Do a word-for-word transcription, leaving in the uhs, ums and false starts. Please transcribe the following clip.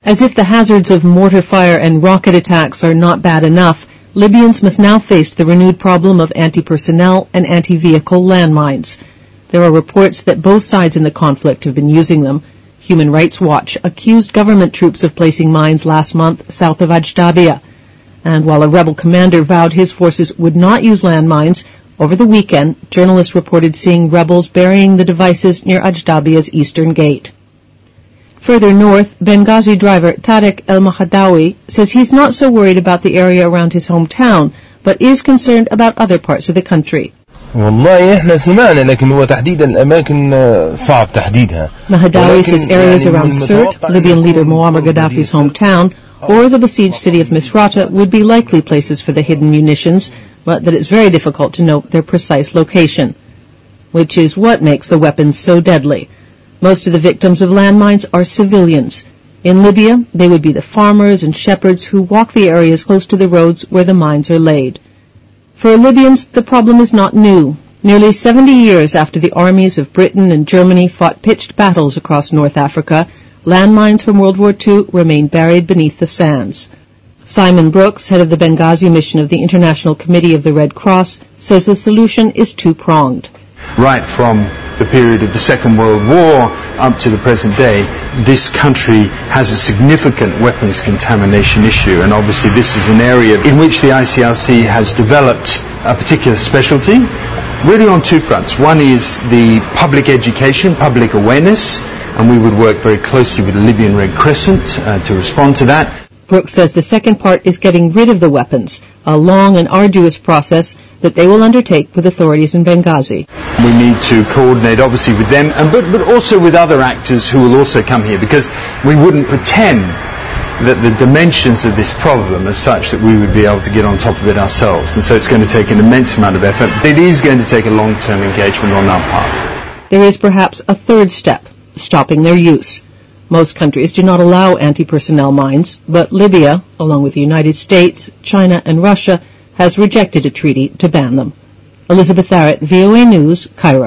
As if the hazards of mortar fire and rocket attacks are not bad enough, Libyans must now face the renewed problem of anti-personnel and anti-vehicle landmines. There are reports that both sides in the conflict have been using them. Human Rights Watch accused government troops of placing mines last month south of Ajdabiya. And while a rebel commander vowed his forces would not use landmines, over the weekend, journalists reported seeing rebels burying the devices near Ajdabiya's eastern gate. Further north, Benghazi driver Tarek El-Mahdawi says he's not so worried about the area around his hometown, but is concerned about other parts of the country. والله احنا سمعنا لكن هو تحديد الاماكن صعب تحديدها. Mahdawi says areas around Sirte, Libyan leader Muammar Gaddafi's hometown, or the besieged city of Misrata would be likely places for the hidden munitions, but that it's very difficult to note their precise location, which is what makes the weapons so deadly. Most of the victims of landmines are civilians. In Libya, they would be the farmers and shepherds who walk the areas close to the roads where the mines are laid. For Libyans, the problem is not new. Nearly seventy years after the armies of Britain and Germany fought pitched battles across North Africa, landmines from World War Two remain buried beneath the sands. Simon Brooks, head of the Benghazi mission of the International Committee of the Red Cross, says the solution is two-pronged. Right from the period of the Second World War up to the present day, this country has a significant weapons contamination issue, and obviously this is an area in which the I C R C has developed a particular specialty, really on two fronts. One is the public education, public awareness, and we would work very closely with the Libyan Red Crescent uh, to respond to that. Brooks says the second part is getting rid of the weapons, a long and arduous process that they will undertake with authorities in Benghazi. We need to coordinate obviously with them, and but, but also with other actors who will also come here, because we wouldn't pretend that the dimensions of this problem are such that we would be able to get on top of it ourselves. And so it's going to take an immense amount of effort. It is going to take a long-term engagement on our part. There is perhaps a third step, stopping their use. Most countries do not allow anti-personnel mines, but Libya, along with the United States, China, and Russia, has rejected a treaty to ban them. Elizabeth Arrett, V O A News, Cairo.